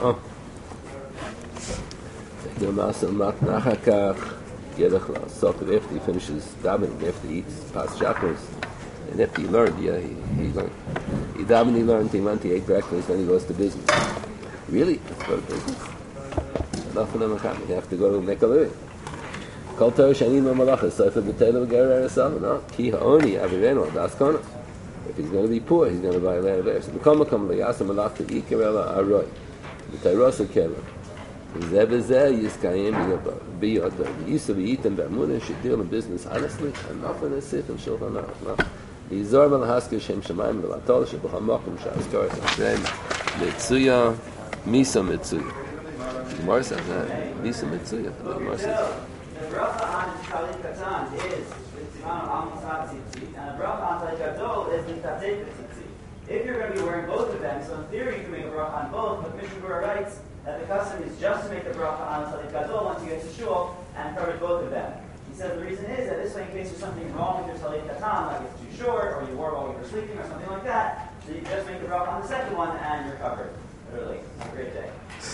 After he finishes davening, after he eats past chakras, and after he learned, he learned. He davened, he learned, he went, he ate breakfast, then he goes to business. Really? Let's go to business? Enough of them are coming. You have to go to make a living. Kol Torah shani no malacha, sofer b'teila v'gerer esav. No, ki ha'oni avireno das konos. If he's going to be poor, he's going to buy land of air. So b'kol makom v'yasam malach t'ikir ela aroi. V'tayrosa kela. Zeh v'zeh yiskayim b'yodah. V'yisa v'yitem b'amunah should deal in business honestly. Enough of this sit and shulchan aruch. No. Yizor v'lahaskir shem shamayim v'latol sheb'chol makom sh'azkor Hashem mitzuya misa mitzuya. The Gemara says that misa mitzuya. The Gemara says that. The bracha on Talit Katan is Tzimano Al Musad Tzitzi, and the bracha on Talit Gadol is Nitatei Tzitzi. If you're going to be wearing both of them, so in theory you can make a bracha on both, but Mishnah Berurah writes that the custom is just to make the bracha on Talit Gadol once you get to shul and cover both of them. He says the reason is that this way, in case there's something wrong with your Talit Katan, like it's too short, or you wore it while you were sleeping, or something like that, so you just make the bracha on the second one and you're covered. Literally, it's a great day.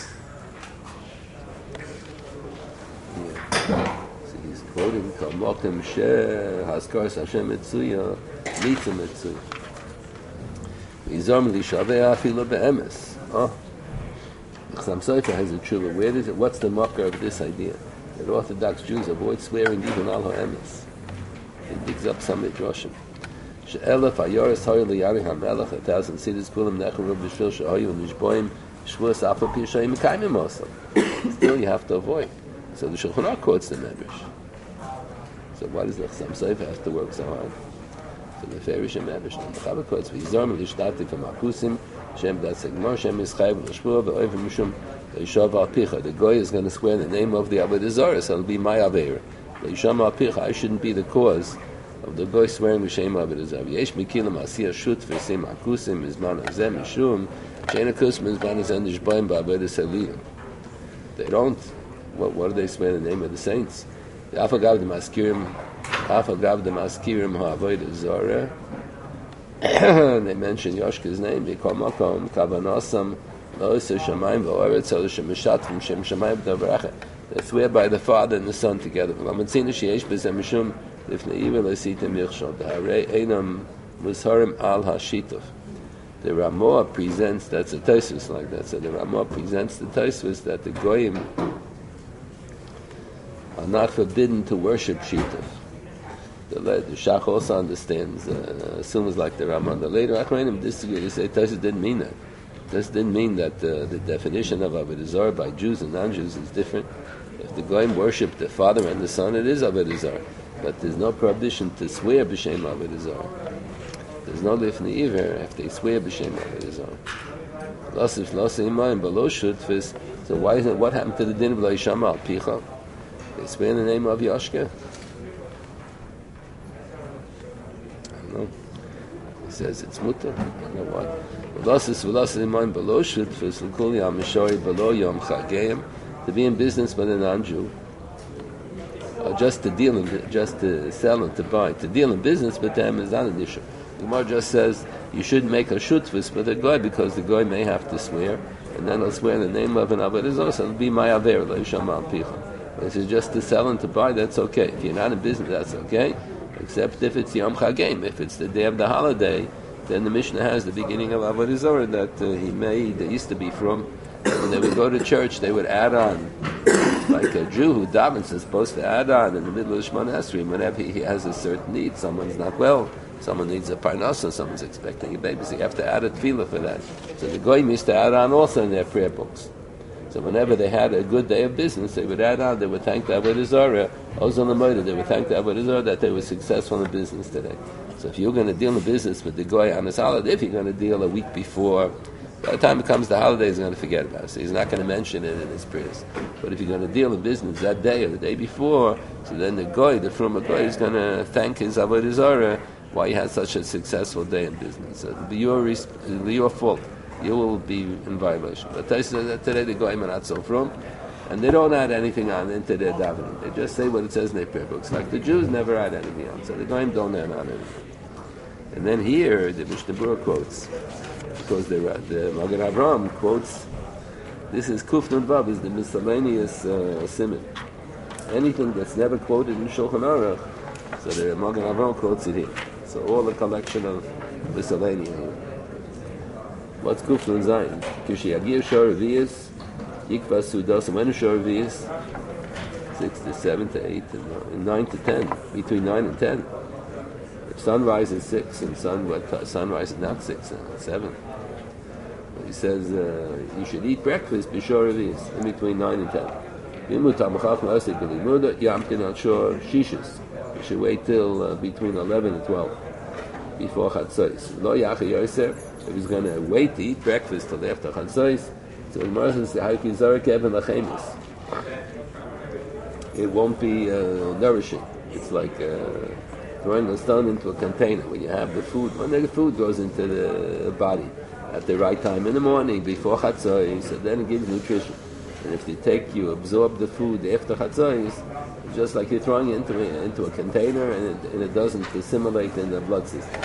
So he's quoting Kamokim She Haskar Hashem Mitzuya Mitzah Mitzuya. Yizom Lishaveh Afilo Be'emes. Chassam Sofer has a tshuva. Where is it? What's the marker of this idea? That Orthodox Jews avoid swearing even al ha'emes. He digs up some midrashim. She'elef hayoris hoy liyari hamelech 1,000 cities kulam necharu b'shvil she'hoyu nishboim shvus afa pishayim mekayim osam. Still, you have to avoid. So the Shulchan Aruch quotes the Medrash. So why does the Chassam Sofer have to work so hard? So the Ferish and Medrash. The Chabad quotes, "V'yizor melishtatif ha'makusim shem dat segmor shem yischayv l'shvur v'oivim mishum leishav al picha." The goy is going to swear in the name of the Avodah Zarah, so it'll be my aver. Leishav al picha. I shouldn't be the cause of the goy swearing v'shem Avodah Zarah. Yesh mikilam asiyah shut v'sim makusim izman azem mishum she'ena kusim izman azem nishbayim ba'avodah saliyah. They don't. What do they swear in the name of the saints? Afagav the maskirim ha'avodah zarah. They mention Yoshka's name. They call makom kavanasam lo'oser shamayim v'oretz oloshem mishatrim shem shamayim b'davracha. They swear by the Father and the Son together. L'amatzina sheyesh b'zeh mishum lifnei iver l'sitem yichshol da'arei einam musharim al hashituf. The Ramah presents, that's a Tosfos like that. So the Ramah presents the Tosfos that the goyim are not forbidden to worship Shituf. The Shach also understands, assumes like the Ramah. The later Achronim disagree. They say Tosfos didn't mean that. This didn't mean that the definition of Avodah Zarah by Jews and non-Jews is different. If the goyim worship the Father and the Son, it is Avodah Zarah. But there's no prohibition to swear b'shem Avodah Zarah. There's no lifnei iver if they swear b'shem Avodah Zarah. So why is it? What happened to the din of Loishama al Picha? They swear in the name of Yoshka. I don't know. He says it's mutter. I don't know what. To be in business with a non-Jew, or just to deal in, just to sell and to buy, to deal in business with them is not an issue. The Gemara just says you shouldn't make a shutfus with a guy because the guy may have to swear, and then he'll swear in the name of an Avodah Zarah, so it'll be my aver leisham al picha. This is just to sell and to buy. That's okay. If you're not in business, that's okay. Except if it's Yom Chagim, if it's the day of the holiday, then the Mishnah has the beginning of Avodah Zarah that he made. They used to be from. When they would go to church, they would add on, like a Jew who davens is supposed to add on in the middle of Shemona Esrei whenever he has a certain need. Someone's not well. Someone needs a parnasa. Someone's expecting a baby. So you have to add a tefillah for that. So the goyim used to add on also in their prayer books. So whenever they had a good day of business, they would add on. They would thank the Avodah Zarah. Also on the Moed, they would thank the Avodah Zarah that they were successful in business today. So if you're going to deal in business with the goy on his holiday, if you're going to deal a week before, by the time it comes to holidays, he's going to forget about it. So he's not going to mention it in his prayers. But if you're going to deal in business that day or the day before, so then the goy, the Fruma goy, is going to thank his Avodah Zarah why he had such a successful day in business. So it'll be your fault. You will be in violation. But today the goyim are not so from, and they don't add anything on into their davening. They just say what it says in their prayer books. Like the Jews never add anything on, so the goyim don't add on anything. And then here the Mishnah Berurah quotes, because the Magen Avraham quotes This is Kuf Nun Vav, is the miscellaneous siman. Anything that's never quoted in Shulchan Aruch, so the Magen Avraham quotes it here. So all the collection of miscellaneous here. What's Kuf Nun Zayin? Kishi Agir Shor Revius, Yikva Sudos, and when is Shor Revius? 6 to 7 to 8 and 9 to 10, between 9 and 10. If sunrise is 6 and sunrise is not 6 and 7. He says you should eat breakfast before Revius, in between 9 and 10. You should wait till between 11 and 12 before Chatzos. If he's going to wait to eat breakfast till after Chatzos, so it won't be nourishing. It's like throwing a stone into a container. When you have the food, when the food goes into the body at the right time in the morning before Chatzos, so then it gives nutrition. And if you absorb the food after Chatzos, it's just like you're throwing it into a container and it doesn't assimilate in the blood system.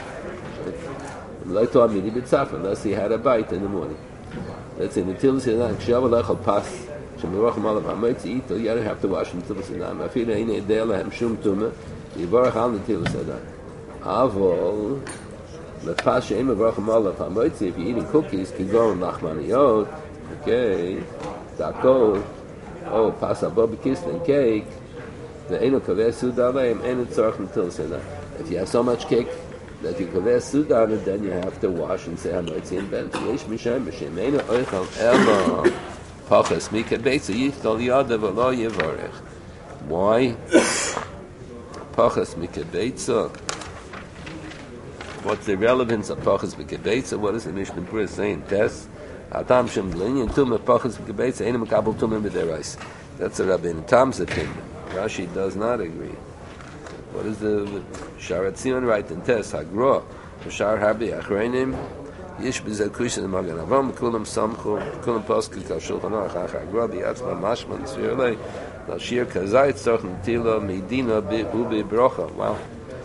Unless he had a bite in the morning. Let's say the Tilas Yadayim, Kshav Alechal Pas, Shemerach Malav HaMoitzi Ito, you don't have to wash the Tilas Yadayim. Afila Hine Edei Lahem Shum Tumah, Yivarach Al the Tilas Yadayim. Avol, Lepas She'em Yivarach Malav HaMoitzi, if you're eating cookies, Kigor Nachmaniyot, okay, Dakot, Pas Abba Kislein cake, the Eino Kaveh Suda Aleim, Eino Tzorach the Tilas Yadayim. If you have so much cake, that you kaveh sudan, and then you have to wash and say hamoitzi and ben. Yesh mishem b'shemeinu oichal elo pachas mikabetza yichtol yadav alo yivarech. Why? Pachas mikabetza. What's the relevance of pachas mikabetza? What is the Mishnah Berurah saying? Test. Atam shem linyan tumah pachas mikabetza einu makabel tumah b'derais. That's a Rabbeinu Tam's opinion. Rashi does not agree. What is the Sharat Zion right in Test? Hagra, Shar Harbi Achreinim, Yish Bizakush and Magen Avraham, Kulam Samchu, Kulam Paskel Kashulchan Aruch Hagra, Biatzma Mashman Tzvirlei, Nashir Kazayt Tzorch Netila Medina Ubi Brocha. Wow.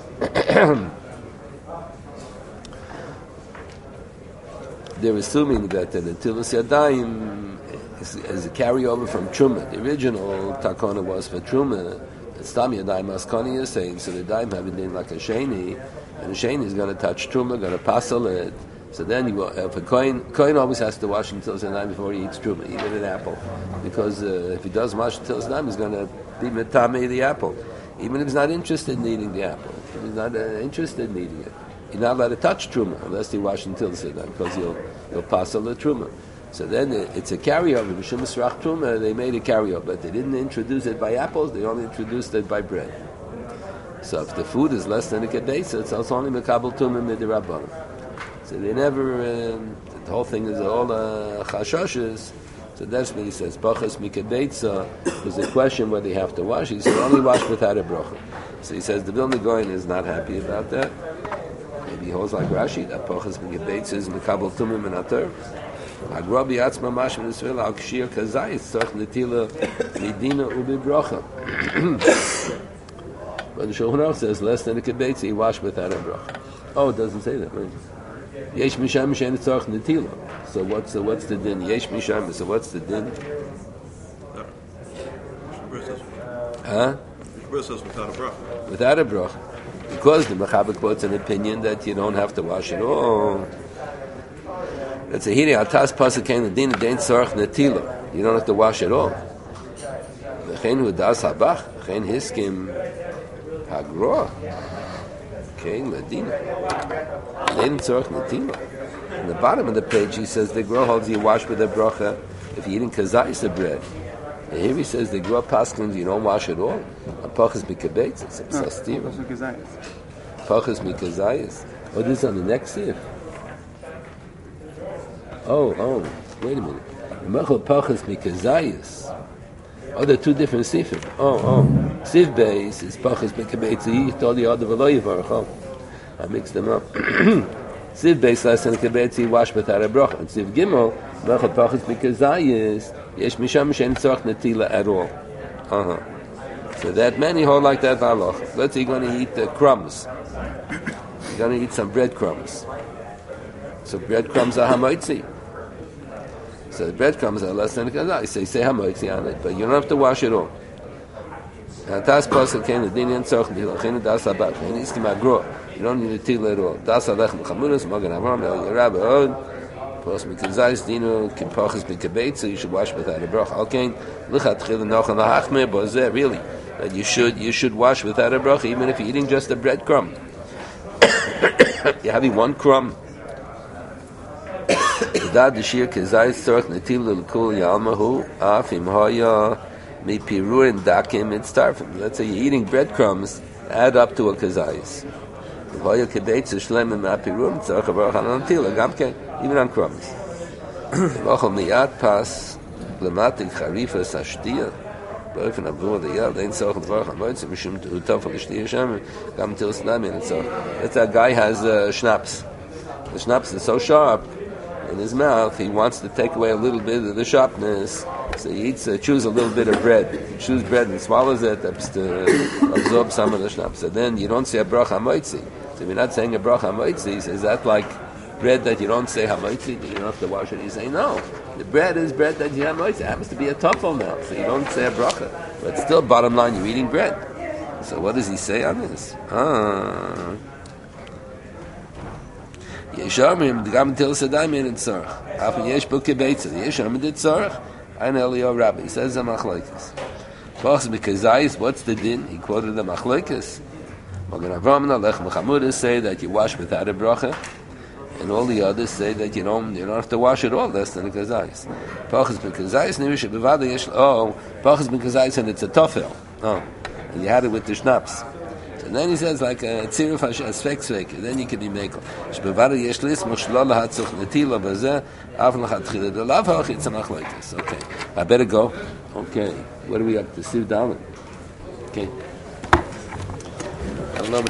They're assuming that the Tilas Yadayim is a carryover from Truma. The original Takana was for Truma. It's Tam Yadayim Maskani is saying, so the Yadayim have been like a Sheni, and the Sheni is going to touch Truma, going to passel it. So then, if a Kohen always has to wash until Yadayim before he eats Truma, even an apple. Because if he does wash until Yadayim, he's going to be Metame the apple. Even if he's not interested in eating the apple. If he's not interested in eating it. You're not allowed to touch Truma unless you wash until Yadayim, because you'll passel the Truma. So then it's a carryover. B'Shem Esrach Truma, they made a carryover, but they didn't introduce it by apples, they only introduced it by bread. So if the food is less than a kedesa, it's only Mekabel Tumah Midirabbanan. So they never, the whole thing is all chashoshes. So that's what he says. Bachas Mikedetza was a question whether you have to wash. He said only wash without a bracha. So he says the Vilna Gaon is not happy about that. Maybe he holds like Rashi, that Bachas Mikedetza is Mekabel Tumah Minater. Agrabi Atzma Mashman Yisrael Al Kshir Kazayis Tzorch Netila Medina Ubi Brocha. But the Shulchan Aruch says less than a kibetz he washed without a bracha. Oh, it doesn't say that. Yesh Misham Mishen Tzorch Netila. So what's the din? Yesh Misham. So what's the din? Huh? Without a bracha. Without a bracha, because the Mechaber quotes an opinion that you don't have to wash at all. That's a hiri atas pasuk kain ledin dein tzorach netila. You don't have to wash at all. V'chein hu das habach, v'chein hiskim hagroa. Okay, ledina. Dein tzorach netila. In the bottom of the page, he says the grow holds you wash with a bracha if you're eating kazayis of bread. And here he says the grow paskins you don't wash at all. A pachas mikabetz. It's a sastira. Pachas mikazayis. Oh, this is on the next year. Oh, wait a minute. Mechel Pachas Mikazayis. Oh, they're two different sifim. Sif Beis is Pachas Mikabetzi, Yichtol Yadav Alo Yivarach. Oh, I mixed them up. Sif Beis less than Kabetzi, wash without a bracha. And Sif Gimel, Mechel Pachas Mikazayis, Yesh Misham Shen Tzorch Netila at all. So that many hold like that Valoch. Let's say you're going to eat crumbs. You're going to eat some breadcrumbs. So breadcrumbs are hamoitzi. So the breadcrumbs are less than a kazayis. So you say hamoitzi on it, but you don't have to wash it all. Das pasuk came the din tzorch dilachin das abat. It needs to magro. You don't need to till at all. Das alechem chamuras magen avram el yerab od. Plus mikazais dinu kimpachas mikabeit. So you should wash without a bracha. Okay, lichat chil nocham lahachme. But that really that you should wash without a bracha, even if you're eating just a breadcrumb. You're having one crumb. Dad the shir kazais tzorch netil l'kul yalmahu af im haya. Let's say you're eating breadcrumbs, add up to a kazayis. Even on crumbs. Let's say a guy has schnapps. The schnapps is so sharp in his mouth, he wants to take away a little bit of the sharpness. So he eats, chews a little bit of bread. He chews bread and swallows it to absorb some of the schnapps. So then you don't say a bracha hamoitzi. So if you're not saying a bracha hamoitzi, is that like bread that you don't say hamoitzi, that you don't have to wash it? You say no. The bread is bread that you hamoitzi. It happens to be a tafel now, so you don't say a bracha. But still, bottom line, you're eating bread. So what does he say on this? Yeshamim gam til sedai min tzarch. Afin yesh buke beitza. Yeshamim did tzarch. Ein Eliyahu Rabbi. He says the machlokes. Bachs b'kazayis. What's the din? He quoted the machlokes. Magen Avram and Alechem Chamudas say that you wash without a bracha, and all the others say that you don't have to wash at all, less than a kazayis. Bachs b'kazayis nimish bevada yesh. Bachs b'kazayis and it's a tofel. Oh, and you had it with the schnapps. And then he says like a tziruf asfek, then you can be mekel. Shbevada yesh lis moshlo lahatzuch netila bazeh avon lachatchila delav hach it's a machlokes. Okay, I better go. Okay, what are we up to? Siv Dalet. Okay. I don't know.